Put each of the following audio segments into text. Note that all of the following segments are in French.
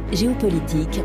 Géopolitique,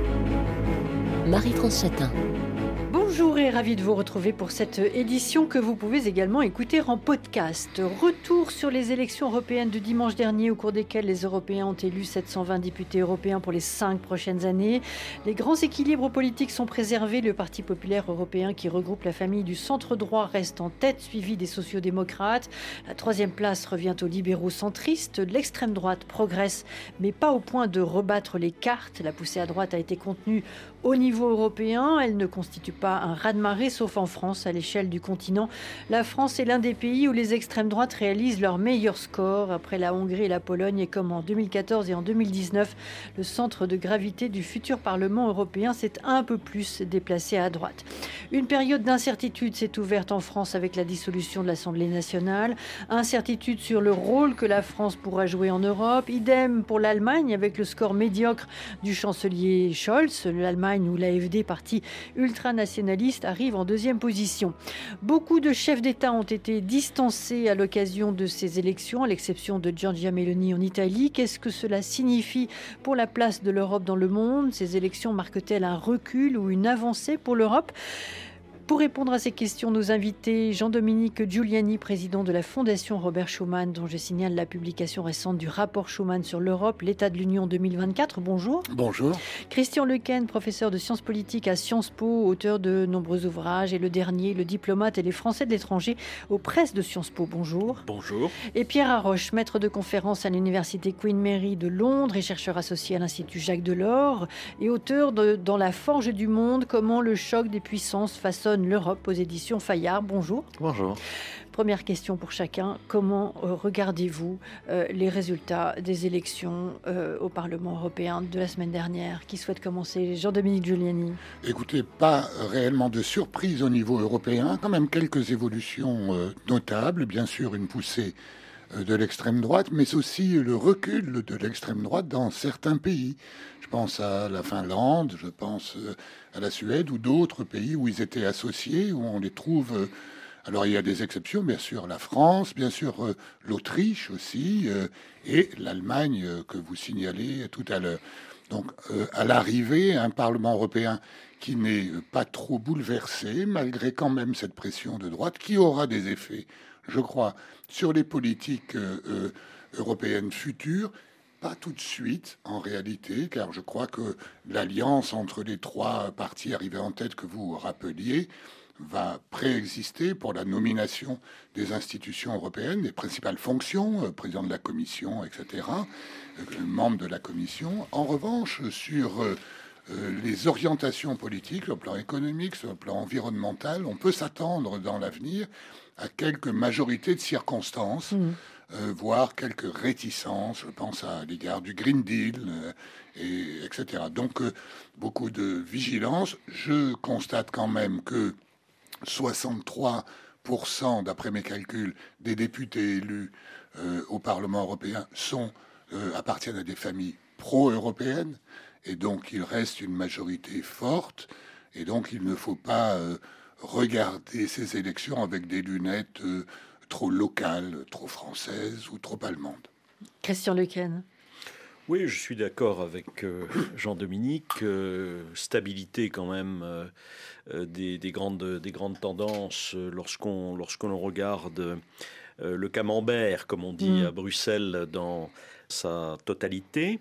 Marie-France Chatin. Bonjour et ravi de vous retrouver pour cette édition que vous pouvez également écouter en podcast. Retour sur les élections européennes de dimanche dernier au cours desquelles les Européens ont élu 720 députés européens pour les 5 prochaines années. Les grands équilibres politiques sont préservés. Le Parti populaire européen qui regroupe la famille du centre-droit reste en tête, suivi des sociaux-démocrates. La troisième place revient aux libéraux centristes. L'extrême droite progresse, mais pas au point de rebattre les cartes. La poussée à droite a été contenue au niveau européen. Elle ne constitue pas un raz-de-marée, sauf en France, à l'échelle du continent. La France est l'un des pays où les extrêmes droites réalisent leur meilleur score. Après la Hongrie et la Pologne, et comme en 2014 et en 2019, le centre de gravité du futur Parlement européen s'est un peu plus déplacé à droite. Une période d'incertitude s'est ouverte en France avec la dissolution de l'Assemblée nationale. Incertitude sur le rôle que la France pourra jouer en Europe. Idem pour l'Allemagne avec le score médiocre du chancelier Scholz. L'Allemagne où l'AfD, parti ultranationaliste, arrive en deuxième position. Beaucoup de chefs d'État ont été distancés à l'occasion de ces élections, à l'exception de Giorgia Meloni en Italie. Qu'est-ce que cela signifie pour la place de l'Europe dans le monde ? Ces élections marquent-elles un recul ou une avancée pour l'Europe ? Pour répondre à ces questions, nos invités, Jean-Dominique Giuliani, président de la Fondation Robert Schuman, dont je signale la publication récente du rapport Schuman sur l'Europe, l'état de l'Union 2024. Bonjour. Bonjour. Christian Lequesne, professeur de sciences politiques à Sciences Po, auteur de nombreux ouvrages, et le dernier, Le diplomate et les Français de l'étranger, aux presses de Sciences Po. Bonjour. Bonjour. Et Pierre Haroche, maître de conférences à l'université Queen Mary de Londres et chercheur associé à l'Institut Jacques Delors, et auteur de Dans la forge du monde, comment le choc des puissances façonne l'Europe, aux éditions Fayard. Bonjour. Bonjour. Première question pour chacun. Comment regardez-vous les résultats des élections au Parlement européen de la semaine dernière ? Qui souhaite commencer ? Jean-Dominique Giuliani. Écoutez, pas réellement de surprise au niveau européen. Quand même quelques évolutions notables. Bien sûr, une poussée de l'extrême droite, mais aussi le recul de l'extrême droite dans certains pays. Je pense à la Finlande, je pense à la Suède ou d'autres pays où ils étaient associés, où on les trouve... alors il y a des exceptions, bien sûr, la France, bien sûr l'Autriche aussi, et l'Allemagne que vous signalez tout à l'heure. Donc à l'arrivée, un Parlement européen qui n'est pas trop bouleversé, malgré quand même cette pression de droite, qui aura des effets, je crois, sur les politiques européennes futures. Pas tout de suite, en réalité, car je crois que l'alliance entre les trois partis arrivés en tête que vous rappeliez va préexister pour la nomination des institutions européennes, des principales fonctions, président de la Commission, etc., membre de la Commission. En revanche, sur les orientations politiques, sur le plan économique, sur le plan environnemental, on peut s'attendre dans l'avenir à quelques majorités de circonstances, voire quelques réticences, je pense à l'égard du Green Deal, etc. Donc, beaucoup de vigilance. Je constate quand même que 63%, d'après mes calculs, des députés élus au Parlement européen appartiennent à des familles pro-européennes, et donc il reste une majorité forte, et donc il ne faut pas regarder ces élections avec des lunettes trop locales, trop françaises ou trop allemandes. Christian Lequesne. Oui, je suis d'accord avec Jean-Dominique. Stabilité quand même des grandes tendances lorsqu'on regarde le camembert, comme on dit à Bruxelles, dans sa totalité.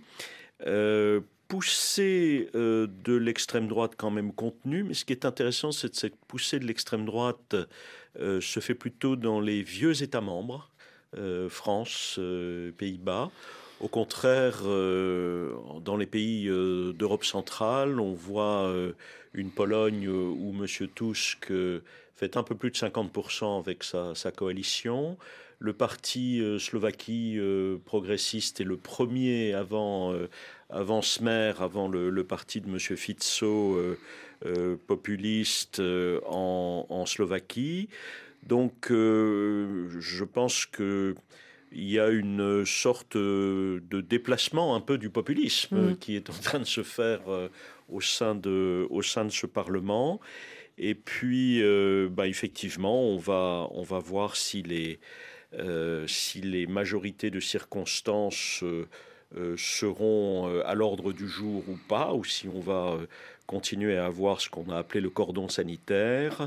Poussée de l'extrême droite quand même contenue, mais ce qui est intéressant, c'est que cette poussée de l'extrême droite se fait plutôt dans les vieux États membres, France, Pays-Bas. Au contraire, dans les pays d'Europe centrale, on voit une Pologne où M. Tusk fait un peu plus de 50% avec sa coalition. Le parti Slovaquie progressiste est le premier avant Smer, avant le parti de M. Fico populiste en Slovaquie. Donc je pense que il y a une sorte de déplacement un peu du populisme qui est en train de se faire au sein de ce Parlement. Et puis, effectivement, on va voir si les majorités de circonstances seront à l'ordre du jour ou pas, ou si on va continuer à avoir ce qu'on a appelé le cordon sanitaire.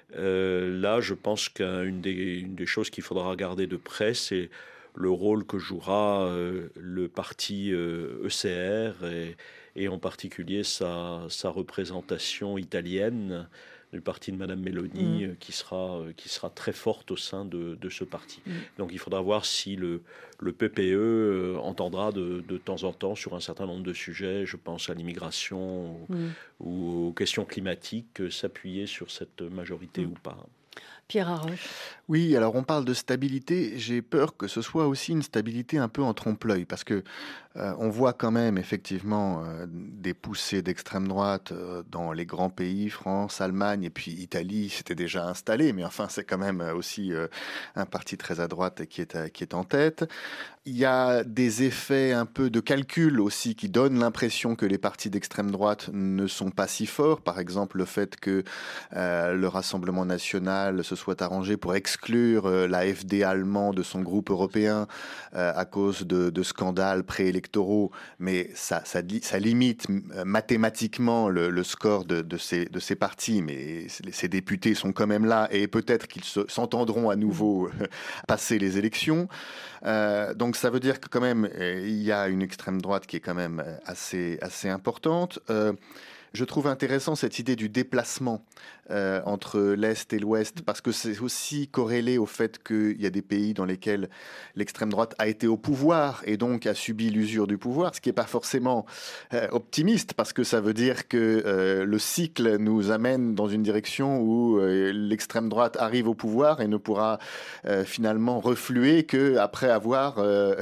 Là, je pense qu'une des choses qu'il faudra regarder de près, c'est le rôle que jouera le parti ECR et en particulier sa représentation italienne du parti de Madame Meloni, qui sera très forte au sein de ce parti. Donc il faudra voir si le PPE entendra de temps en temps sur un certain nombre de sujets, je pense à l'immigration ou aux questions climatiques, s'appuyer sur cette majorité ou pas. Pierre Haroche. Oui, alors on parle de stabilité. J'ai peur que ce soit aussi une stabilité un peu en trompe-l'œil, parce que on voit quand même effectivement des poussées d'extrême droite dans les grands pays, France, Allemagne et puis Italie, c'était déjà installé, mais enfin c'est quand même aussi un parti très à droite qui est en tête. Il y a des effets un peu de calcul aussi qui donnent l'impression que les partis d'extrême droite ne sont pas si forts. Par exemple, le fait que le Rassemblement national se soit arrangé pour exclure l'AfD allemand de son groupe européen à cause de scandales préélectoraux, mais ça limite mathématiquement le score de ces partis, mais ces députés sont quand même là et peut-être qu'ils s'entendront à nouveau passer les élections. Donc ça veut dire que quand même il y a une extrême droite qui est quand même assez importante. Je trouve intéressant cette idée du déplacement entre l'Est et l'Ouest, parce que c'est aussi corrélé au fait qu'il y a des pays dans lesquels l'extrême droite a été au pouvoir et donc a subi l'usure du pouvoir, ce qui n'est pas forcément optimiste, parce que ça veut dire que le cycle nous amène dans une direction où l'extrême droite arrive au pouvoir et ne pourra finalement refluer qu'après avoir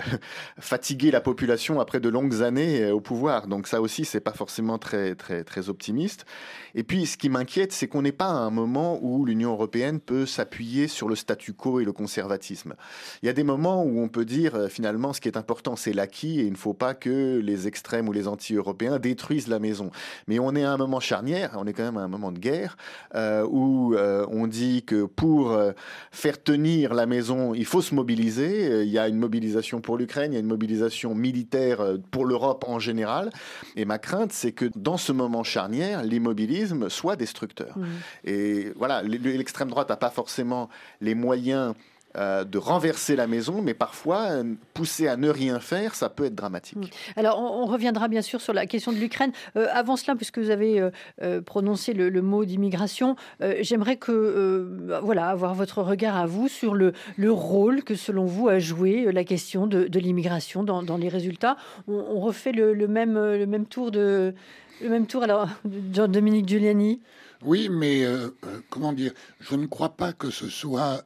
fatigué la population après de longues années au pouvoir. Donc ça aussi, c'est pas forcément très optimiste. Et puis, ce qui m'inquiète, c'est qu'on n'est pas à un moment où l'Union européenne peut s'appuyer sur le statu quo et le conservatisme. Il y a des moments où on peut dire, finalement, ce qui est important, c'est l'acquis, et il ne faut pas que les extrêmes ou les anti-européens détruisent la maison. Mais on est à un moment charnière, on est quand même à un moment de guerre, où on dit que pour faire tenir la maison, il faut se mobiliser. Il y a une mobilisation pour l'Ukraine, il y a une mobilisation militaire pour l'Europe en général. Et ma crainte, c'est que dans ce moment charnière, l'immobilisme soit destructeur. Et voilà, l'extrême droite n'a pas forcément les moyens de renverser la maison, mais parfois, pousser à ne rien faire, ça peut être dramatique. Alors, on reviendra bien sûr sur la question de l'Ukraine. Avant cela, puisque vous avez prononcé le mot d'immigration, j'aimerais avoir votre regard à vous sur le rôle que, selon vous, a joué la question de l'immigration dans les résultats. On refait le même tour alors, Jean-Dominique Giuliani. Oui, mais comment dire, je ne crois pas que ce soit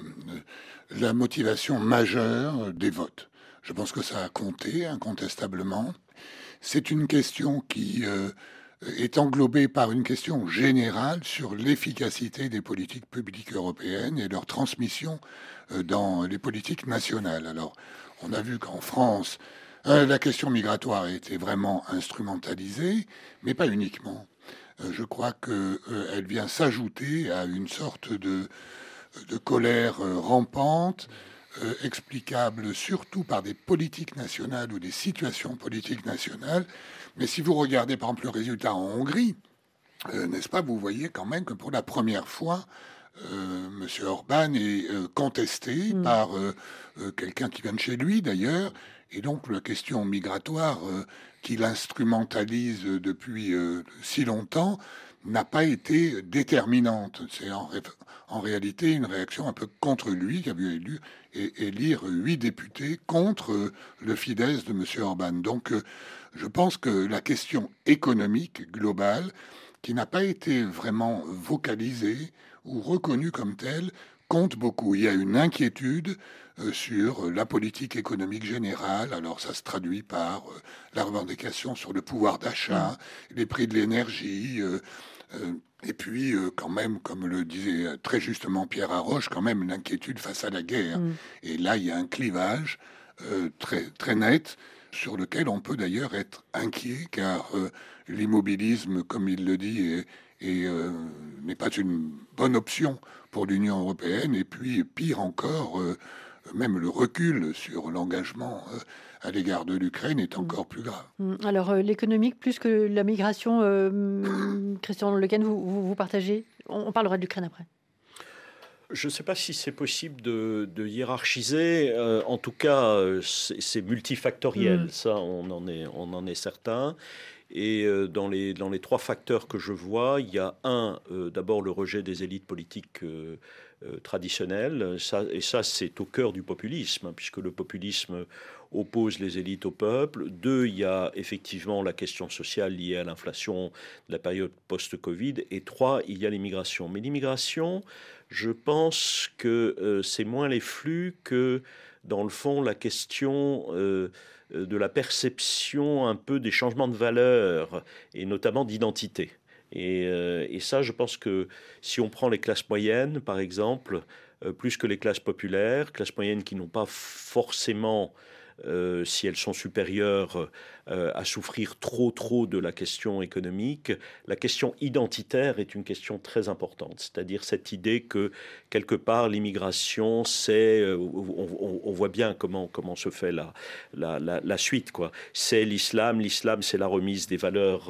la motivation majeure des votes. Je pense que ça a compté, incontestablement. C'est une question qui est englobée par une question générale sur l'efficacité des politiques publiques européennes et leur transmission dans les politiques nationales. Alors, on a vu qu'en France, la question migratoire a été vraiment instrumentalisée, mais pas uniquement. Je crois qu'elle vient s'ajouter à une sorte de colère rampante, explicable surtout par des politiques nationales ou des situations politiques nationales. Mais si vous regardez par exemple le résultat en Hongrie, n'est-ce pas, vous voyez quand même que pour la première fois, M. Orban est contesté par quelqu'un qui vient de chez lui d'ailleurs, et donc la question migratoire qu'il instrumentalise depuis si longtemps n'a pas été déterminante. C'est en réalité une réaction un peu contre lui, qui a vu élire 8 députés contre le Fidesz de M. Orban. Donc je pense que la question économique globale, qui n'a pas été vraiment vocalisée ou reconnue comme telle, compte beaucoup. Il y a une inquiétude sur la politique économique générale. Alors ça se traduit par la revendication sur le pouvoir d'achat, les prix de l'énergie, et puis quand même, comme le disait très justement Pierre Haroche, quand même une inquiétude face à la guerre. Et là, il y a un clivage très net sur lequel on peut d'ailleurs être inquiet, car l'immobilisme, comme il le dit, n'est pas une bonne option pour l'Union européenne. Et puis, pire encore, même le recul sur l'engagement à l'égard de l'Ukraine est encore plus grave. Alors, l'économique plus que la migration, Christian Lequesne, vous partagez? On parlera de l'Ukraine après. Je ne sais pas si c'est possible de hiérarchiser. En tout cas, c'est multifactoriel. Ça, on en est certain. Et dans les trois facteurs que je vois, il y a d'abord le rejet des élites politiques traditionnelles. Ça, c'est au cœur du populisme, puisque le populisme oppose les élites au peuple. 2, il y a effectivement la question sociale liée à l'inflation de la période post-Covid. Et 3, il y a l'immigration. Mais l'immigration, je pense que c'est moins les flux que, dans le fond, la question de la perception un peu des changements de valeurs, et notamment d'identité. Et ça, je pense que si on prend les classes moyennes, par exemple, plus que les classes populaires, classes moyennes qui n'ont pas forcément, si elles sont supérieures, à souffrir trop de la question économique, la question identitaire est une question très importante. C'est-à-dire cette idée que, quelque part, l'immigration, on voit bien comment se fait la suite, quoi. C'est l'islam, c'est la remise des valeurs,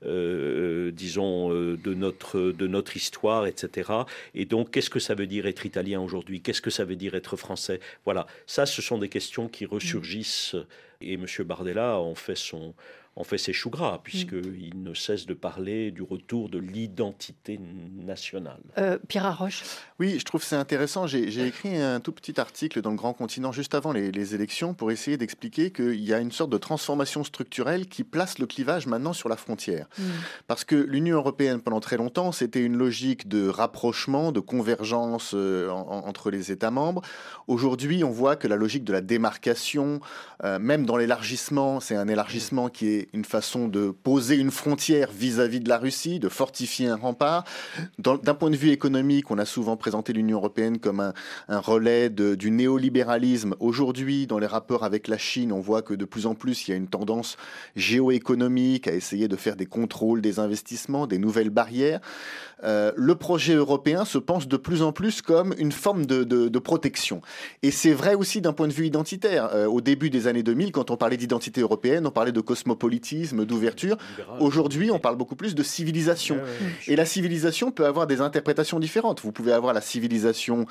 disons, de notre histoire, etc. Et donc, qu'est-ce que ça veut dire être italien aujourd'hui? Qu'est-ce que ça veut dire être français? Voilà, ça, ce sont des questions qui ressurgissent. Et M. Bardella en fait ses choux gras, puisqu'il ne cesse de parler du retour de l'identité nationale. Pierre Haroche. Oui, je trouve que c'est intéressant. J'ai écrit un tout petit article dans le Grand Continent juste avant les élections pour essayer d'expliquer qu'il y a une sorte de transformation structurelle qui place le clivage maintenant sur la frontière. Parce que l'Union européenne, pendant très longtemps, c'était une logique de rapprochement, de convergence entre les États membres. Aujourd'hui, on voit que la logique de la démarcation, même dans l'élargissement, c'est un élargissement qui est une façon de poser une frontière vis-à-vis de la Russie, de fortifier un rempart. D'un point de vue économique, on a souvent présenté l'Union européenne comme un relais du néolibéralisme. Aujourd'hui, dans les rapports avec la Chine, on voit que de plus en plus, il y a une tendance géoéconomique à essayer de faire des contrôles des investissements, des nouvelles barrières. Le projet européen se pense de plus en plus comme une forme de protection. Et c'est vrai aussi d'un point de vue identitaire. Au début des années 2000, quand on parlait d'identité européenne, on parlait de cosmopolitisme, d'ouverture. Aujourd'hui, on parle beaucoup plus de civilisation. Et la civilisation peut avoir des interprétations différentes. Vous pouvez avoir la civilisation,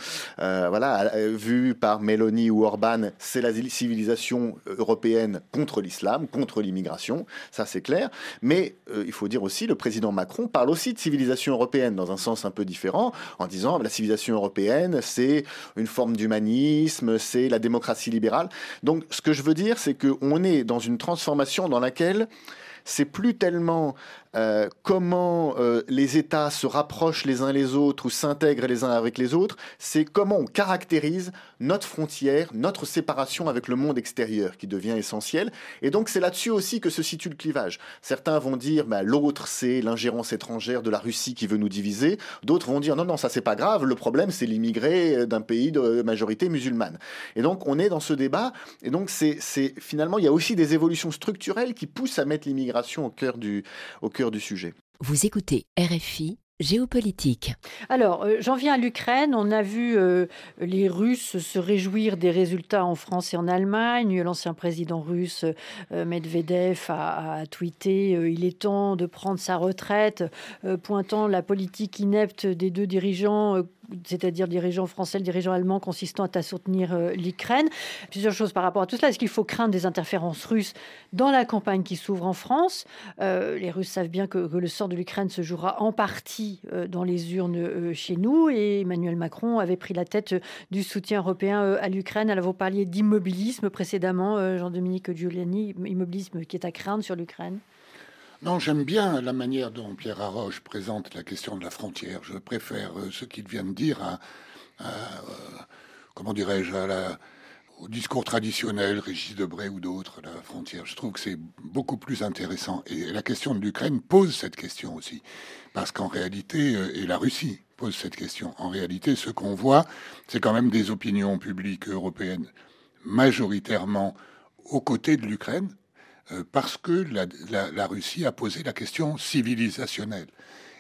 vue par Meloni ou Orban, c'est la civilisation européenne contre l'islam, contre l'immigration. Ça, c'est clair. Mais il faut dire aussi, le président Macron parle aussi de civilisation européenne dans un sens un peu différent, en disant la civilisation européenne, c'est une forme d'humanisme, c'est la démocratie libérale. Donc, ce que je veux dire, c'est qu'on est dans une transformation dans laquelle c'est plus tellement comment les États se rapprochent les uns les autres ou s'intègrent les uns avec les autres, c'est comment on caractérise notre frontière, notre séparation avec le monde extérieur qui devient essentiel. Et donc c'est là-dessus aussi que se situe le clivage. Certains vont dire l'autre c'est l'ingérence étrangère de la Russie qui veut nous diviser. D'autres vont dire non, ça c'est pas grave, le problème c'est l'immigré d'un pays de majorité musulmane. Et donc on est dans ce débat. Et donc c'est finalement il y a aussi des évolutions structurelles qui poussent à mettre l'immigration au cœur du sujet. Vous écoutez RFI Géopolitique. Alors, j'en viens à l'Ukraine. On a vu les Russes se réjouir des résultats en France et en Allemagne. L'ancien président russe Medvedev a tweeté « Il est temps de prendre sa retraite », pointant la politique inepte des deux dirigeants, c'est-à-dire le dirigeant français, le dirigeant allemand, consistant à soutenir l'Ukraine. Plusieurs choses par rapport à tout cela. Est-ce qu'il faut craindre des interférences russes dans la campagne qui s'ouvre en France? Les Russes savent bien que le sort de l'Ukraine se jouera en partie dans les urnes chez nous, et Emmanuel Macron avait pris la tête du soutien européen à l'Ukraine. Alors vous parliez d'immobilisme précédemment, Jean-Dominique Giuliani, immobilisme qui est à craindre sur l'Ukraine. Non, j'aime bien la manière dont Pierre Haroche présente la question de la frontière. Je préfère ce qu'il vient de dire comment dirais-je, au discours traditionnel, Régis Debray ou d'autres, la frontière. Je trouve que c'est beaucoup plus intéressant. Et la question de l'Ukraine pose cette question aussi. Parce qu'en réalité, et la Russie pose cette question, en réalité, ce qu'on voit, c'est quand même des opinions publiques européennes majoritairement aux côtés de l'Ukraine, parce que la Russie a posé la question civilisationnelle.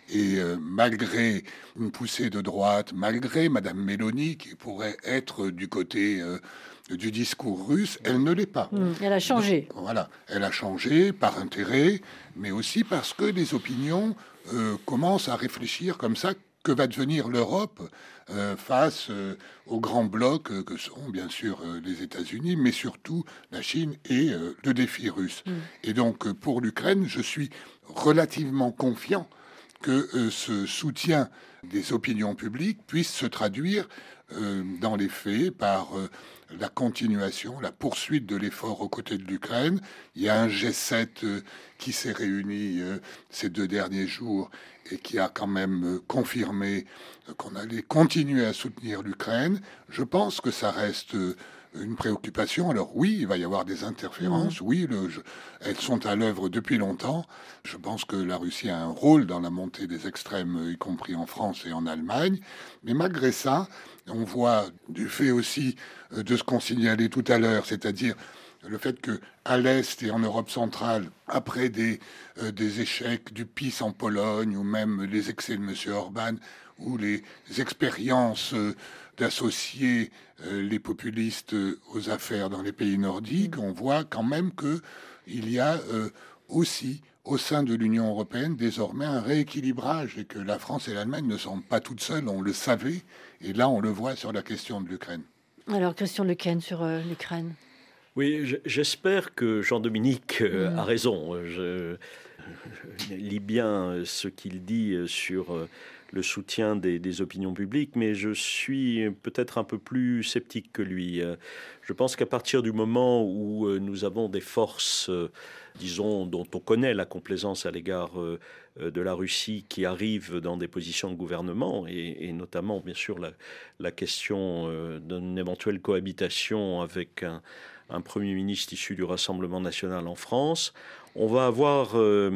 Et malgré une poussée de droite, malgré Madame Meloni, qui pourrait être du côté du discours russe, elle ne l'est pas. Elle a changé. Donc, voilà, elle a changé par intérêt, mais aussi parce que les opinions commencent à réfléchir comme ça. Que va devenir l'Europe face aux grands blocs que sont bien sûr les États-Unis, mais surtout la Chine et le défi russe. Et donc pour l'Ukraine, je suis relativement confiant que ce soutien des opinions publiques puisse se traduire dans les faits par la continuation, la poursuite de l'effort aux côtés de l'Ukraine. Il y a un G7 qui s'est réuni ces 2 derniers jours et qui a quand même confirmé qu'on allait continuer à soutenir l'Ukraine. Je pense que ça reste une préoccupation. Alors oui, il va y avoir des interférences. Oui, elles sont à l'œuvre depuis longtemps. Je pense que la Russie a un rôle dans la montée des extrêmes, y compris en France et en Allemagne. Mais malgré ça, on voit du fait aussi de ce qu'on signalait tout à l'heure, c'est-à-dire le fait qu'à l'Est et en Europe centrale, après des échecs du PiS en Pologne, ou même les excès de M. Orban, ou les expériences d'associer les populistes aux affaires dans les pays nordiques, on voit quand même qu'il y a aussi au sein de l'Union européenne désormais un rééquilibrage et que la France et l'Allemagne ne sont pas toutes seules, on le savait, et là on le voit sur la question de l'Ukraine. Alors Christian Lequesne sur l'Ukraine. Oui, j'espère que Jean-Dominique a raison. Je lis bien ce qu'il dit sur le soutien des opinions publiques, mais je suis peut-être un peu plus sceptique que lui. Je pense qu'à partir du moment où nous avons des forces, disons, dont on connaît la complaisance à l'égard de la Russie, qui arrivent dans des positions de gouvernement, et notamment, bien sûr, la question d'une éventuelle cohabitation avec un Premier ministre issu du Rassemblement national en France, on va avoir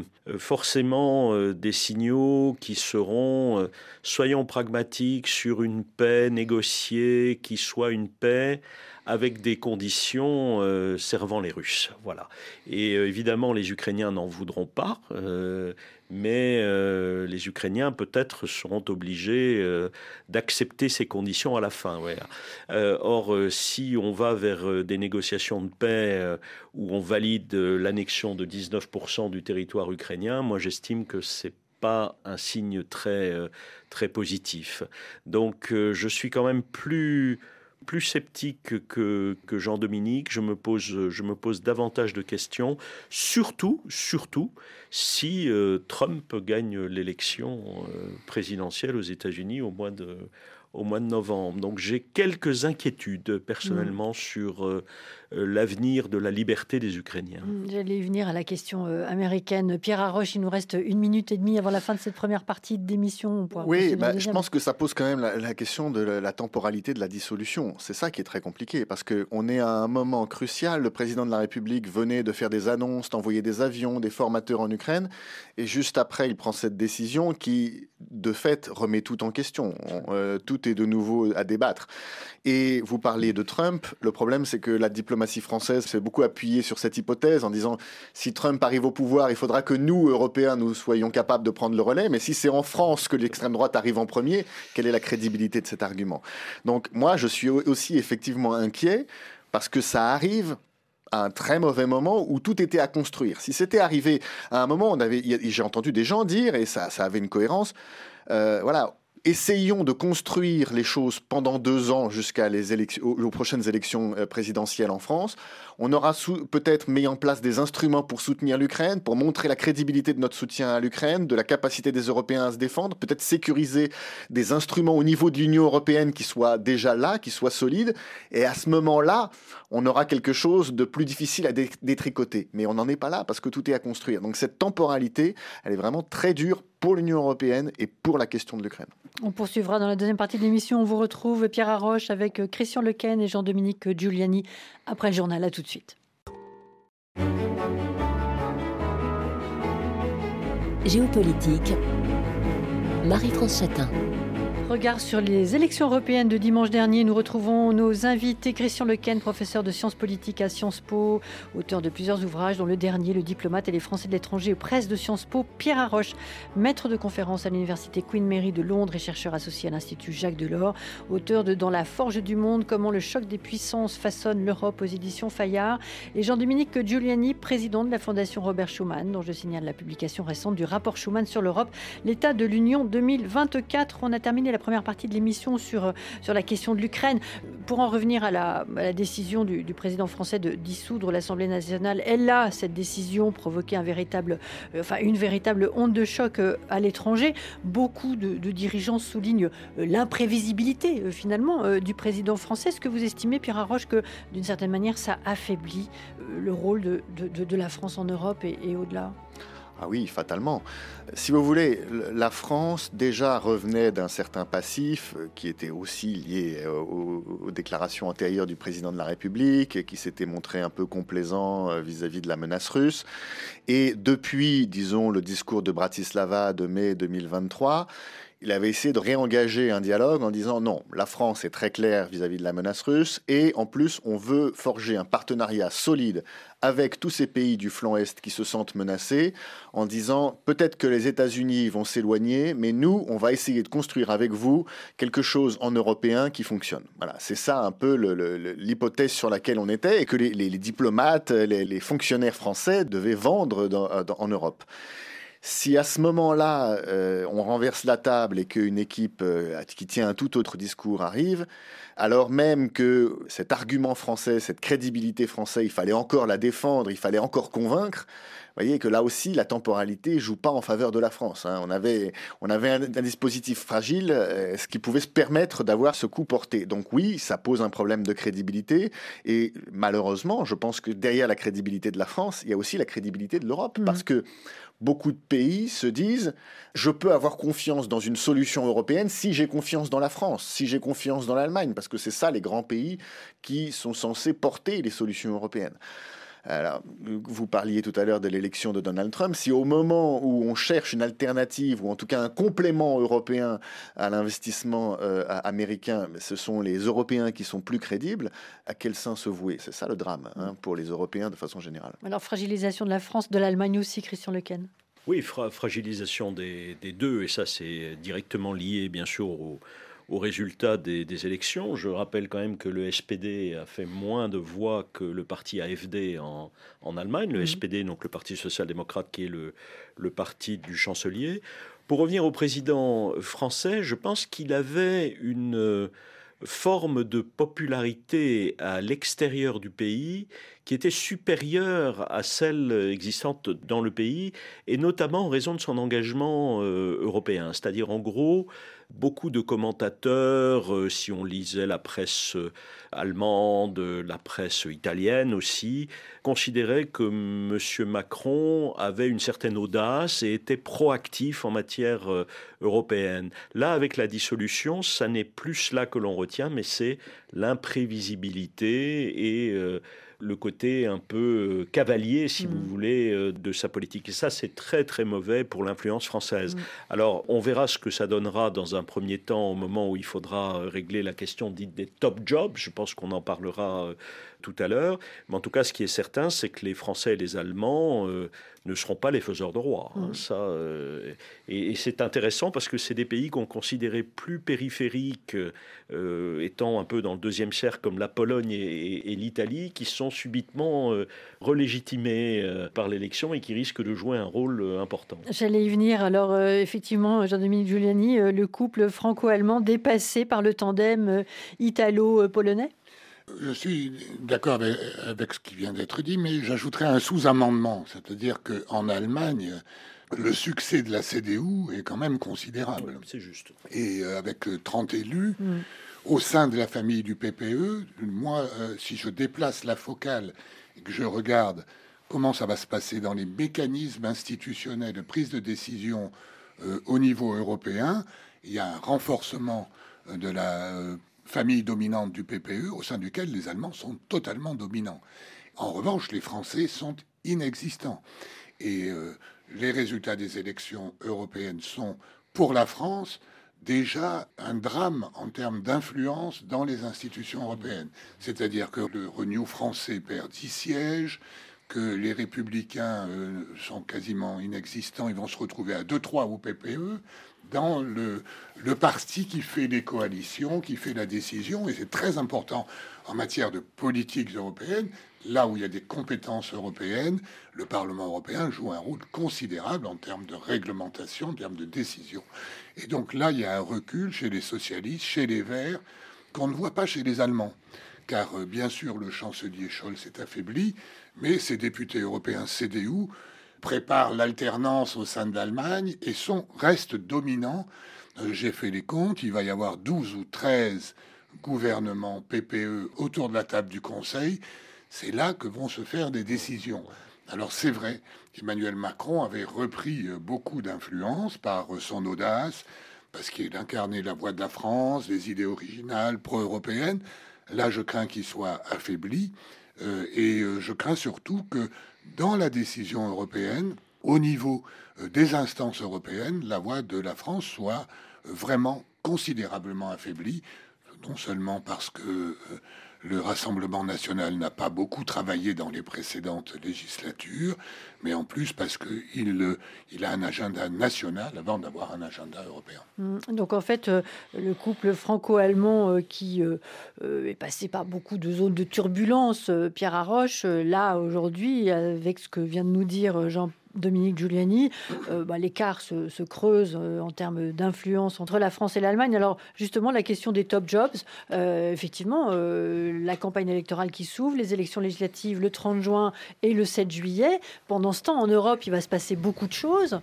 forcément des signaux qui seront, soyons pragmatiques, sur une paix négociée, qui soit une paix avec des conditions servant les Russes. Voilà. Et évidemment, les Ukrainiens n'en voudront pas, mais les Ukrainiens peut-être seront obligés d'accepter ces conditions à la fin. Ouais. Or, si on va vers des négociations de paix où on valide l'annexion de 19% du territoire ukrainien, moi j'estime que c'est pas un signe très positif. Donc je suis quand même plus sceptique que Jean-Dominique. Je me pose davantage de questions, surtout si Trump gagne l'élection présidentielle aux États-Unis au mois de novembre. Donc j'ai quelques inquiétudes personnellement sur l'avenir de la liberté des Ukrainiens. J'allais venir à la question américaine. Pierre Haroche, il nous reste 1 minute et demie avant la fin de cette première partie d'émission. Oui, je pense que ça pose quand même la question de la temporalité de la dissolution. C'est ça qui est très compliqué, parce qu'on est à un moment crucial. Le président de la République venait de faire des annonces, d'envoyer des avions, des formateurs en Ukraine, et juste après, il prend cette décision qui, de fait, remet tout en question. Tout est de nouveau à débattre. Et vous parlez de Trump. Le problème, c'est que la diplomatie française s'est beaucoup appuyée sur cette hypothèse en disant si Trump arrive au pouvoir, il faudra que nous, Européens, nous soyons capables de prendre le relais. Mais si c'est en France que l'extrême droite arrive en premier, quelle est la crédibilité de cet argument? Donc moi, je suis aussi effectivement inquiet parce que ça arrive à un très mauvais moment où tout était à construire. Si c'était arrivé à un moment, j'ai entendu des gens dire, et ça avait une cohérence, voilà, essayons de construire les choses pendant 2 ans jusqu'à aux prochaines élections présidentielles en France. On aura peut-être mis en place des instruments pour soutenir l'Ukraine, pour montrer la crédibilité de notre soutien à l'Ukraine, de la capacité des Européens à se défendre, peut-être sécuriser des instruments au niveau de l'Union européenne qui soient déjà là, qui soient solides. Et à ce moment-là, on aura quelque chose de plus difficile à détricoter. Mais on n'en est pas là parce que tout est à construire. Donc cette temporalité, elle est vraiment très dure pour l'Union européenne et pour la question de l'Ukraine. On poursuivra dans la deuxième partie de l'émission. On vous retrouve, Pierre Haroche, avec Christian Lequesne et Jean-Dominique Giuliani après le journal. À tout de suite. Géopolitique, Marie-France Chatin. Regard sur les élections européennes de dimanche dernier. Nous retrouvons nos invités. Christian Lequesne, professeur de sciences politiques à Sciences Po, auteur de plusieurs ouvrages, dont le dernier, Le diplomate et les Français de l'étranger, aux presses de Sciences Po. Pierre Haroche, maître de conférences à l'université Queen Mary de Londres et chercheur associé à l'Institut Jacques Delors, auteur de Dans la forge du monde, comment le choc des puissances façonne l'Europe aux éditions Fayard. Et Jean-Dominique Giuliani, président de la Fondation Robert Schuman, dont je signale la publication récente du rapport Schuman sur l'Europe, l'état de l'Union 2024. On a terminé la première partie de l'émission sur la question de l'Ukraine. Pour en revenir à la décision du président français de dissoudre l'Assemblée nationale, elle a, cette décision, provoqué une véritable onde de choc à l'étranger. Beaucoup de dirigeants soulignent l'imprévisibilité finalement du président français. Est-ce que vous estimez, Pierre Haroche, que d'une certaine manière ça affaiblit le rôle de la France en Europe et au-delà ? Ah oui, fatalement. Si vous voulez, la France déjà revenait d'un certain passif qui était aussi lié aux déclarations antérieures du président de la République et qui s'était montré un peu complaisant vis-à-vis de la menace russe. Et depuis, disons, le discours de Bratislava de mai 2023, il avait essayé de réengager un dialogue en disant non, la France est très claire vis-à-vis de la menace russe et en plus on veut forger un partenariat solide avec tous ces pays du flanc Est qui se sentent menacés en disant peut-être que les États-Unis vont s'éloigner, mais nous, on va essayer de construire avec vous quelque chose en européen qui fonctionne. Voilà, c'est ça un peu l'hypothèse sur laquelle on était et que les diplomates, les fonctionnaires français devaient vendre en Europe. Si à ce moment-là, on renverse la table et qu'une équipe qui tient un tout autre discours arrive, alors même que cet argument français, cette crédibilité française, il fallait encore la défendre, il fallait encore convaincre, vous voyez que là aussi, la temporalité joue pas en faveur de la France. On avait un dispositif fragile, ce qui pouvait se permettre d'avoir ce coup porté. Donc oui, ça pose un problème de crédibilité. Et malheureusement, je pense que derrière la crédibilité de la France, il y a aussi la crédibilité de l'Europe. Parce que beaucoup de pays se disent « je peux avoir confiance dans une solution européenne si j'ai confiance dans la France, si j'ai confiance dans l'Allemagne ». Parce que c'est ça les grands pays qui sont censés porter les solutions européennes. Alors, vous parliez tout à l'heure de l'élection de Donald Trump. Si au moment où on cherche une alternative, ou en tout cas un complément européen à l'investissement américain, ce sont les Européens qui sont plus crédibles, à quel sein se vouer ? C'est ça le drame pour les Européens de façon générale. Alors, fragilisation de la France, de l'Allemagne aussi, Christian Lequesne. Oui, fragilisation des deux, et ça c'est directement lié bien sûr au résultat des élections. Je rappelle quand même que le SPD a fait moins de voix que le parti AfD en Allemagne. Le SPD, donc le Parti social-démocrate, qui est le parti du chancelier. Pour revenir au président français, je pense qu'il avait une forme de popularité à l'extérieur du pays qui était supérieure à celle existante dans le pays, et notamment en raison de son engagement européen. C'est-à-dire, en gros, beaucoup de commentateurs, si on lisait la presse allemande, la presse italienne aussi, considéraient que M. Macron avait une certaine audace et était proactif en matière européenne. Là, avec la dissolution, ça n'est plus cela que l'on retient, mais c'est l'imprévisibilité et le côté un peu cavalier, si vous voulez, de sa politique. Et ça, c'est très, très mauvais pour l'influence française. Alors, on verra ce que ça donnera dans un premier temps, au moment où il faudra régler la question dite des top jobs. Je pense qu'on en parlera tout à l'heure. Mais en tout cas, ce qui est certain, c'est que les Français et les Allemands ne seront pas les faiseurs de rois. Et c'est intéressant parce que c'est des pays qu'on considérait plus périphériques, étant un peu dans le deuxième cercle, comme la Pologne et l'Italie, qui sont subitement relégitimés par l'élection et qui risquent de jouer un rôle important. J'allais y venir. Alors, effectivement, Jean-Dominique Giuliani, le couple franco-allemand dépassé par le tandem italo-polonais ? Je suis d'accord avec ce qui vient d'être dit, mais j'ajouterais un sous-amendement. C'est-à-dire qu'en Allemagne, le succès de la CDU est quand même considérable. Oui, c'est juste. Et avec 30 élus, au sein de la famille du PPE, moi, si je déplace la focale et que je regarde comment ça va se passer dans les mécanismes institutionnels de prise de décision au niveau européen, il y a un renforcement de la famille dominante du PPE, au sein duquel les Allemands sont totalement dominants. En revanche, les Français sont inexistants. Et les résultats des élections européennes sont, pour la France, déjà un drame en termes d'influence dans les institutions européennes. C'est-à-dire que le Renew français perd 10 sièges, que les Républicains sont quasiment inexistants, ils vont se retrouver à 2-3 au PPE, dans le parti qui fait les coalitions, qui fait la décision, et c'est très important en matière de politiques européennes. Là où il y a des compétences européennes, le Parlement européen joue un rôle considérable en termes de réglementation, en termes de décision. Et donc là, il y a un recul chez les socialistes, chez les Verts, qu'on ne voit pas chez les Allemands. Car bien sûr, le chancelier Scholz s'est affaibli, mais ces députés européens CDU préparent l'alternance au sein de l'Allemagne et restent dominants. J'ai fait les comptes, il va y avoir 12 ou 13 gouvernements PPE autour de la table du Conseil. C'est là que vont se faire des décisions. Alors c'est vrai qu'Emmanuel Macron avait repris beaucoup d'influence par son audace, parce qu'il incarnait la voix de la France, les idées originales, pro-européennes. Là, je crains qu'il soit affaibli, et je crains surtout que dans la décision européenne, au niveau des instances européennes, la voix de la France soit vraiment considérablement affaiblie, non seulement parce que le Rassemblement national n'a pas beaucoup travaillé dans les précédentes législatures, mais en plus parce qu'il a un agenda national avant d'avoir un agenda européen. Donc en fait, le couple franco-allemand qui est passé par beaucoup de zones de turbulence, Pierre Haroche, là aujourd'hui, avec ce que vient de nous dire Jean-Dominique Giuliani, l'écart se creuse en termes d'influence entre la France et l'Allemagne. Alors justement, la question des top jobs, effectivement, la campagne électorale qui s'ouvre, les élections législatives le 30 juin et le 7 juillet. Pendant ce temps, en Europe, il va se passer beaucoup de choses.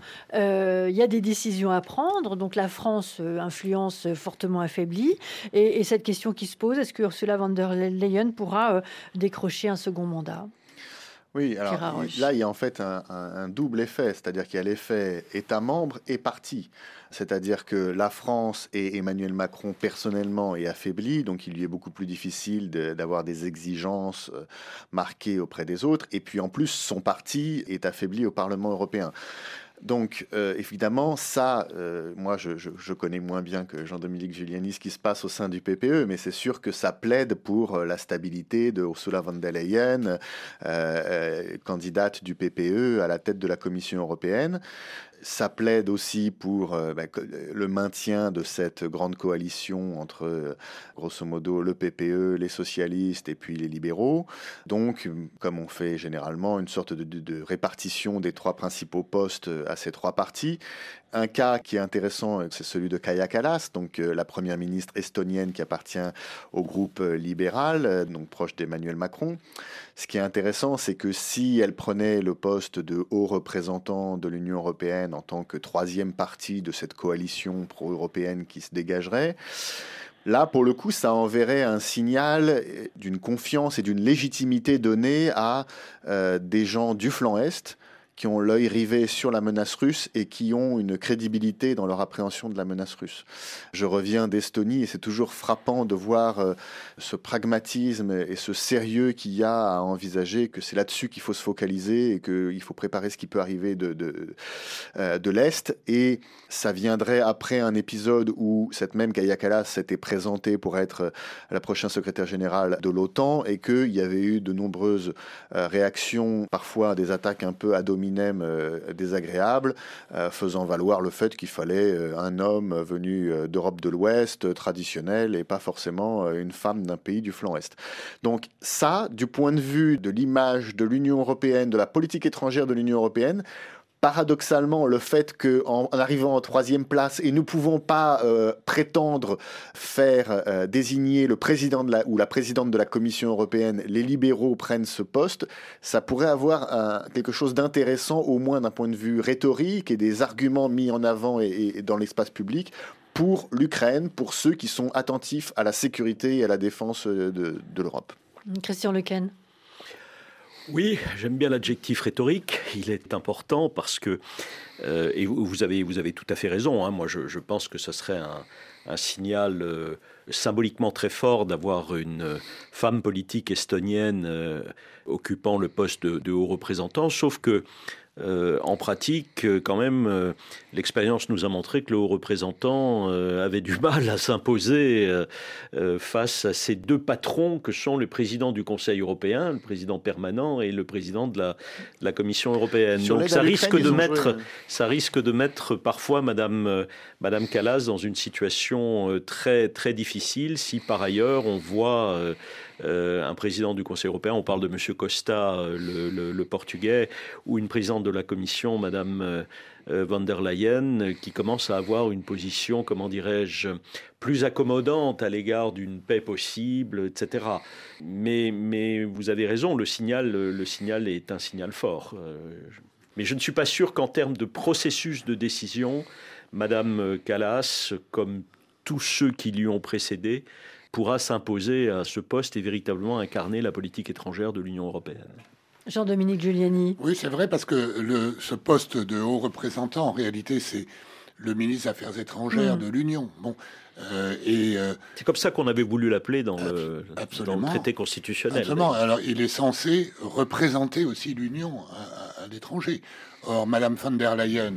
Il y a des décisions à prendre. Donc la France, influence fortement affaiblie. Et cette question qui se pose, est-ce que Ursula von der Leyen pourra décrocher un second mandat ? Oui, alors là, il y a en fait un double effet, c'est-à-dire qu'il y a l'effet État-membre et parti. C'est-à-dire que la France et Emmanuel Macron personnellement est affaibli, donc il lui est beaucoup plus difficile d'avoir des exigences marquées auprès des autres. Et puis en plus, son parti est affaibli au Parlement européen. Donc, évidemment, ça, moi, je connais moins bien que Jean-Dominique Giuliani ce qui se passe au sein du PPE, mais c'est sûr que ça plaide pour la stabilité de Ursula von der Leyen, candidate du PPE à la tête de la Commission européenne. Ça plaide aussi pour le maintien de cette grande coalition entre, grosso modo, le PPE, les socialistes et puis les libéraux. Donc, comme on fait généralement, une sorte de répartition des trois principaux postes à ces trois partis. Un cas qui est intéressant, c'est celui de Kaja Kallas, donc la première ministre estonienne qui appartient au groupe libéral, donc proche d'Emmanuel Macron. Ce qui est intéressant, c'est que si elle prenait le poste de haut représentant de l'Union européenne en tant que troisième partie de cette coalition pro-européenne qui se dégagerait, là, pour le coup, ça enverrait un signal d'une confiance et d'une légitimité donnée à des gens du flanc Est qui ont l'œil rivé sur la menace russe et qui ont une crédibilité dans leur appréhension de la menace russe. Je reviens d'Estonie et c'est toujours frappant de voir ce pragmatisme et ce sérieux qu'il y a à envisager que c'est là-dessus qu'il faut se focaliser et qu'il faut préparer ce qui peut arriver de l'Est. Et ça viendrait après un épisode où cette même Kaja Kallas s'était présentée pour être la prochaine secrétaire générale de l'OTAN et qu'il y avait eu de nombreuses réactions, parfois des attaques un peu ad hominem désagréables, faisant valoir le fait qu'il fallait un homme venu d'Europe de l'Ouest, traditionnel, et pas forcément une femme d'un pays du flanc Est. Donc ça, du point de vue de l'image de l'Union européenne, de la politique étrangère de l'Union européenne, paradoxalement, le fait qu'en arrivant en troisième place, et nous ne pouvons pas prétendre faire désigner le président ou la présidente de la Commission européenne, les libéraux prennent ce poste, ça pourrait avoir quelque chose d'intéressant, au moins d'un point de vue rhétorique et des arguments mis en avant et dans l'espace public pour l'Ukraine, pour ceux qui sont attentifs à la sécurité et à la défense de l'Europe. Christian Lequesne. Oui, j'aime bien l'adjectif rhétorique. Il est important parce que, et vous avez tout à fait raison, hein, moi je pense que ce serait un signal symboliquement très fort d'avoir une femme politique estonienne occupant le poste de haut représentant, sauf que en pratique, quand même, l'expérience nous a montré que le haut représentant avait du mal à s'imposer face à ces deux patrons que sont le président du Conseil européen, le président permanent, et le président de la Commission européenne. Donc ça risque de mettre parfois Madame Kallas dans une situation très, très difficile si par ailleurs on voit un président du Conseil européen, on parle de M. Costa, le portugais, ou une présidente de la Commission, Mme von der Leyen, qui commence à avoir une position, comment dirais-je, plus accommodante à l'égard d'une paix possible, etc. Mais vous avez raison, le signal est un signal fort. Mais je ne suis pas sûr qu'en termes de processus de décision, Mme Kallas, comme tous ceux qui lui ont précédé, pourra s'imposer à ce poste et véritablement incarner la politique étrangère de l'Union européenne. Jean-Dominique Giuliani. Oui, c'est vrai, parce que ce poste de haut représentant, en réalité, c'est le ministre des Affaires étrangères de l'Union. Bon, c'est comme ça qu'on avait voulu l'appeler dans le traité constitutionnel. Absolument. Alors, il est censé représenter aussi l'Union à l'étranger. Or, Madame von der Leyen,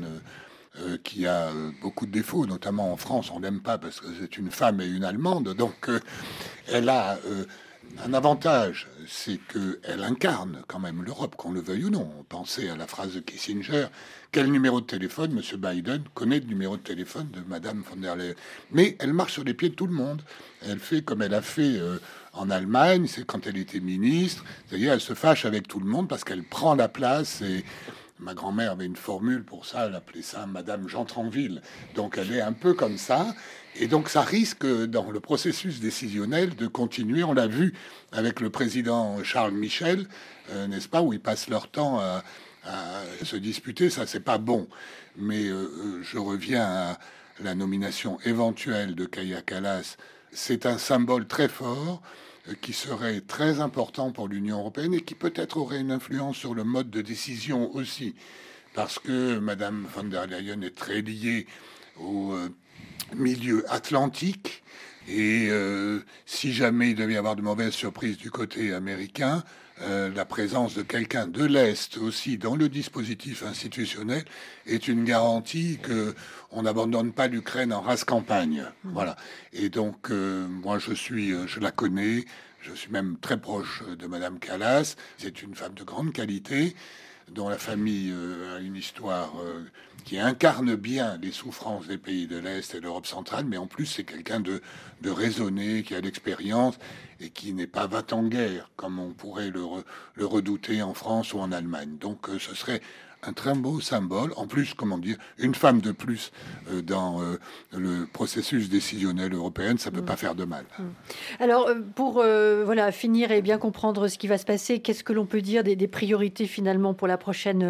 qui a beaucoup de défauts, notamment en France, on l'aime pas parce que c'est une femme et une Allemande, donc elle a un avantage, c'est qu'elle incarne quand même l'Europe, qu'on le veuille ou non. Pensez à la phrase de Kissinger, quel numéro de téléphone M. Biden connaît le numéro de téléphone de Madame von der Leyen. Mais elle marche sur les pieds de tout le monde. Elle fait comme elle a fait en Allemagne, c'est quand elle était ministre, c'est-à-dire elle se fâche avec tout le monde parce qu'elle prend la place et... Ma grand-mère avait une formule pour ça, elle appelait ça Madame Jean Tranville. Donc elle est un peu comme ça. Et donc ça risque, dans le processus décisionnel, de continuer. On l'a vu avec le président Charles Michel, n'est-ce pas, où ils passent leur temps à se disputer. Ça, c'est pas bon. Mais je reviens à la nomination éventuelle de Kaja Kallas. C'est un symbole très fort qui serait très important pour l'Union européenne et qui peut-être aurait une influence sur le mode de décision aussi, parce que Madame von der Leyen est très liée au milieu atlantique et si jamais il devait y avoir de mauvaises surprises du côté américain, la présence de quelqu'un de l'Est aussi dans le dispositif institutionnel est une garantie que on n'abandonne pas l'Ukraine en rase campagne. Voilà. Et donc, moi, je la connais. Je suis même très proche de Madame Kallas. C'est une femme de grande qualité, dont la famille a une histoire qui incarne bien les souffrances des pays de l'Est et de l'Europe centrale, mais en plus c'est quelqu'un de raisonné, qui a l'expérience et qui n'est pas va-t-en-guerre, comme on pourrait le redouter en France ou en Allemagne. Donc ce serait un très beau symbole. En plus, comment dire, une femme de plus dans le processus décisionnel européen, ça ne peut pas faire de mal. Alors, pour finir et bien comprendre ce qui va se passer, qu'est-ce que l'on peut dire des priorités finalement pour la prochaine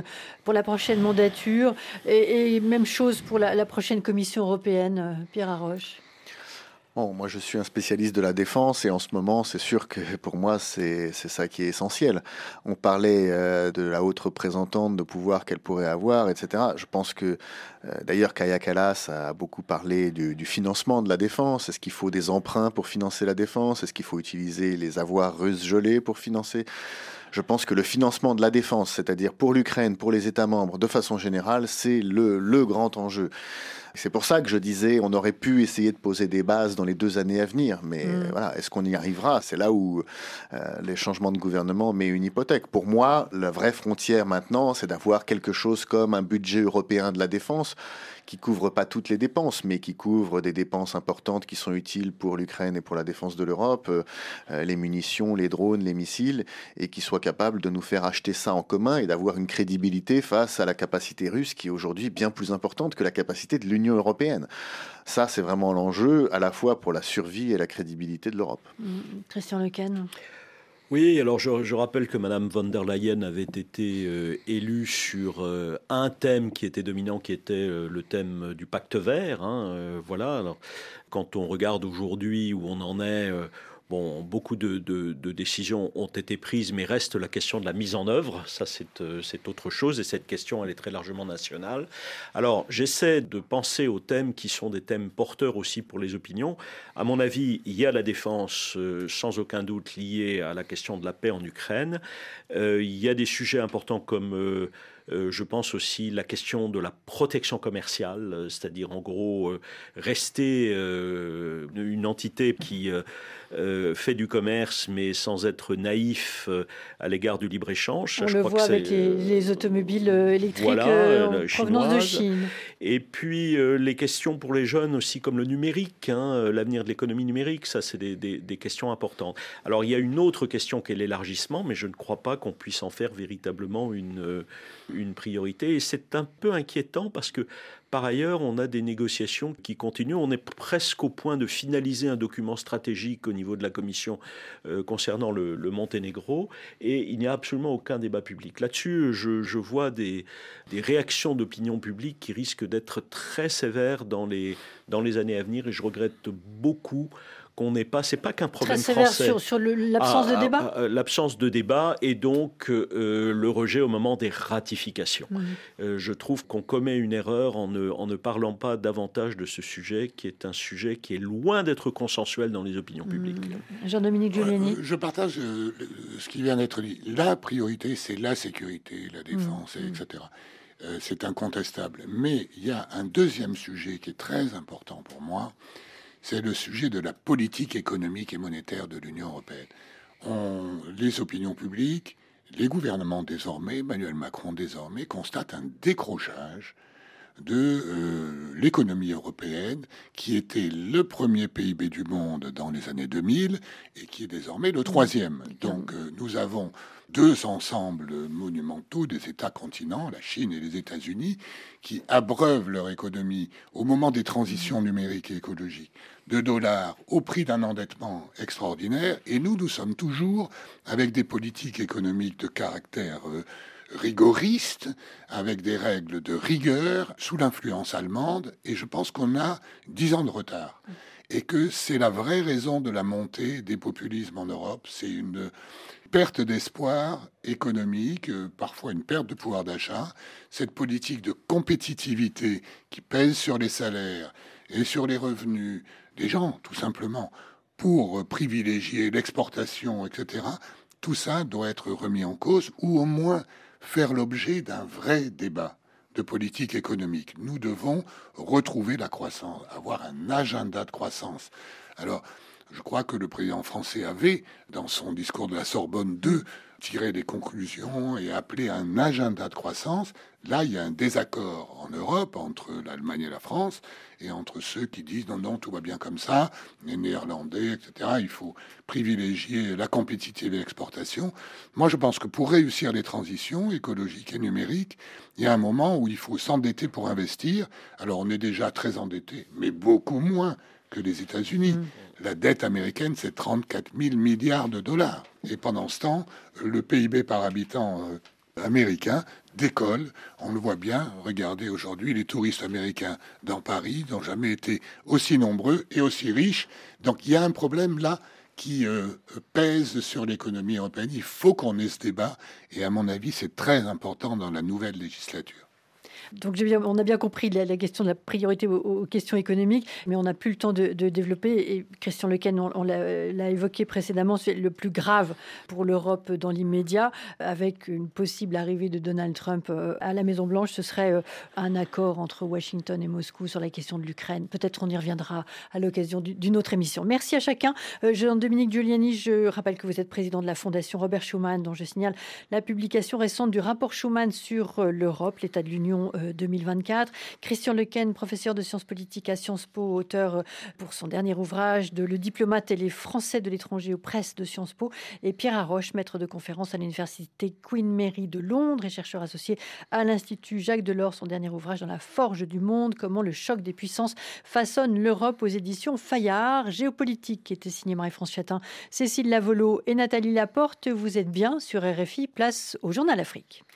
mandature et même chose pour la prochaine Commission européenne, Pierre Haroche? Bon, moi, je suis un spécialiste de la défense et en ce moment, c'est sûr que pour moi, c'est ça qui est essentiel. On parlait de la haute représentante, de pouvoir qu'elle pourrait avoir, etc. Je pense que, d'ailleurs, Kaja Kallas a beaucoup parlé du financement de la défense. Est-ce qu'il faut des emprunts pour financer la défense? Est-ce qu'il faut utiliser les avoirs russes gelés pour financer? Je pense que le financement de la défense, c'est-à-dire pour l'Ukraine, pour les États membres, de façon générale, c'est le grand enjeu. C'est pour ça que je disais, on aurait pu essayer de poser des bases dans les 2 années à venir, mais voilà, est-ce qu'on y arrivera? C'est là où les changements de gouvernement met une hypothèque. Pour moi, la vraie frontière maintenant, c'est d'avoir quelque chose comme un budget européen de la défense qui couvre pas toutes les dépenses, mais qui couvre des dépenses importantes qui sont utiles pour l'Ukraine et pour la défense de l'Europe, les munitions, les drones, les missiles, et qui soit capable de nous faire acheter ça en commun et d'avoir une crédibilité face à la capacité russe qui est aujourd'hui bien plus importante que la capacité de l'Union européenne. Ça, c'est vraiment l'enjeu, à la fois pour la survie et la crédibilité de l'Europe. Christian Lequesne. Oui, alors je rappelle que Madame von der Leyen avait été élue sur un thème qui était dominant, qui était le thème du pacte vert. Voilà. Alors, quand on regarde aujourd'hui où on en est, Bon, beaucoup de décisions ont été prises, mais reste la question de la mise en œuvre. Ça, c'est autre chose, et cette question, elle est très largement nationale. Alors, j'essaie de penser aux thèmes qui sont des thèmes porteurs aussi pour les opinions. À mon avis, il y a la défense, sans aucun doute, liée à la question de la paix en Ukraine. Il y a des sujets importants comme... je pense aussi la question de la protection commerciale, c'est-à-dire en gros rester une entité qui fait du commerce mais sans être naïf à l'égard du libre-échange. On le voit avec les automobiles électriques en provenance de Chine. Et puis les questions pour les jeunes aussi comme le numérique, l'avenir de l'économie numérique, ça c'est des questions importantes. Alors il y a une autre question qui est l'élargissement, mais je ne crois pas qu'on puisse en faire véritablement une priorité. Et c'est un peu inquiétant parce que, par ailleurs, on a des négociations qui continuent. On est presque au point de finaliser un document stratégique au niveau de la Commission concernant le Monténégro. Et il n'y a absolument aucun débat public. Là-dessus, je vois des réactions d'opinion publique qui risquent d'être très sévères dans les années à venir. Et je regrette beaucoup qu'on n'ait pas, c'est pas qu'un problème français. Sur l'absence de débat. L'absence de débat et donc le rejet au moment des ratifications. Je trouve qu'on commet une erreur en ne parlant pas davantage de ce sujet, qui est un sujet qui est loin d'être consensuel dans les opinions publiques. Jean-Dominique Giuliani. Je partage ce qui vient d'être dit. La priorité, c'est la sécurité, la défense, etc. C'est incontestable. Mais il y a un deuxième sujet qui est très important pour moi. C'est le sujet de la politique économique et monétaire de l'Union européenne. Les opinions publiques, les gouvernements désormais, Emmanuel Macron désormais, constatent un décrochage de l'économie européenne, qui était le premier PIB du monde dans les années 2000 et qui est désormais le troisième. Donc nous avons deux ensembles monumentaux des États-continents, la Chine et les États-Unis, qui abreuvent leur économie au moment des transitions numériques et écologiques de dollars au prix d'un endettement extraordinaire. Et nous sommes toujours avec des politiques économiques de caractère rigoriste, avec des règles de rigueur, sous l'influence allemande. Et je pense qu'on a 10 ans de retard. Et que c'est la vraie raison de la montée des populismes en Europe. C'est une perte d'espoir économique, parfois une perte de pouvoir d'achat. Cette politique de compétitivité qui pèse sur les salaires et sur les revenus des gens, tout simplement, pour privilégier l'exportation, etc. Tout ça doit être remis en cause, ou au moins faire l'objet d'un vrai débat de politique économique. Nous devons retrouver la croissance, avoir un agenda de croissance. Alors, je crois que le président français avait, dans son discours de la Sorbonne 2, tiré des conclusions et appelé à un agenda de croissance. Là, il y a un désaccord en Europe entre l'Allemagne et la France, et entre ceux qui disent non, tout va bien comme ça, les Néerlandais, etc. Il faut privilégier la compétitivité et l'exportation. Moi, je pense que pour réussir les transitions écologiques et numériques, il y a un moment où il faut s'endetter pour investir. Alors, on est déjà très endetté, mais beaucoup moins que les États-Unis. La dette américaine, c'est 34 000 milliards de dollars. Et pendant ce temps, le PIB par habitant américain décolle. On le voit bien. Regardez aujourd'hui les touristes américains dans Paris n'ont jamais été aussi nombreux et aussi riches. Donc il y a un problème là qui pèse sur l'économie européenne. Il faut qu'on ait ce débat. Et à mon avis, c'est très important dans la nouvelle législature. Donc on a bien compris la question de la priorité aux questions économiques, mais on n'a plus le temps de développer. Et Christian Lequesne, on l'a évoqué précédemment, c'est le plus grave pour l'Europe dans l'immédiat, avec une possible arrivée de Donald Trump à la Maison-Blanche. Ce serait un accord entre Washington et Moscou sur la question de l'Ukraine. Peut-être on y reviendra à l'occasion d'une autre émission. Merci à chacun. Jean-Dominique Giuliani, je rappelle que vous êtes président de la Fondation Robert Schuman, dont je signale la publication récente du rapport Schuman sur l'Europe, l'état de l'Union 2024. Christian Lequesne, professeur de sciences politiques à Sciences Po, auteur pour son dernier ouvrage de Le diplomate et les Français de l'étranger aux presses de Sciences Po, et Pierre Haroche, maître de conférence à l'université Queen Mary de Londres et chercheur associé à l'Institut Jacques Delors, son dernier ouvrage Dans la forge du monde, comment le choc des puissances façonne l'Europe, aux éditions Fayard. Géopolitique, qui était signé Marie-France Chatin, Cécile Lavolo et Nathalie Laporte. Vous êtes bien sur RFI, place au Journal Afrique.